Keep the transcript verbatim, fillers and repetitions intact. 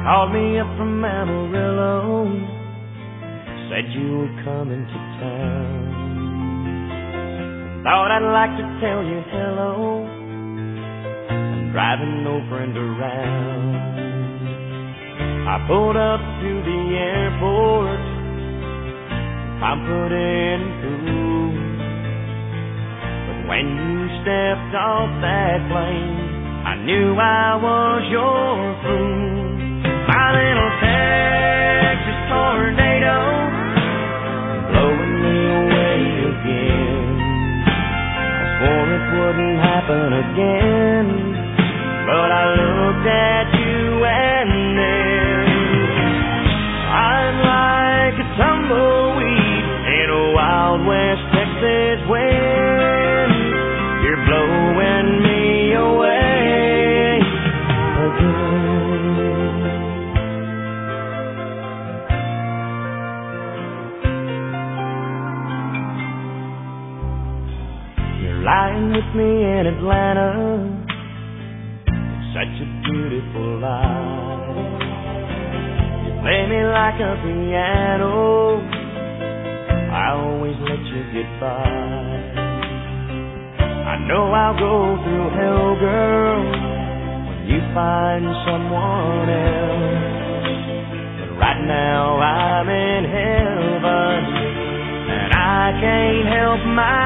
Called me up from Amarillo, said you were coming to town. Thought I'd like to tell you hello. I'm driving no friend around. I pulled up to the airport, I'm putting through. But when you stepped off that plane, I knew I was your fool. My little Texas tornado, blowing me away again. I swore it wouldn't happen again, but I looked at you and then I'm like a tumbleweed in a Wild West Texas wind. You're blowing me away again. You're lying with me in Atlanta, it's such a beautiful life. You play me like a piano, I always let you get by. I know I'll go through hell, girl, when you find someone else. But right now I'm in heaven, and I can't help my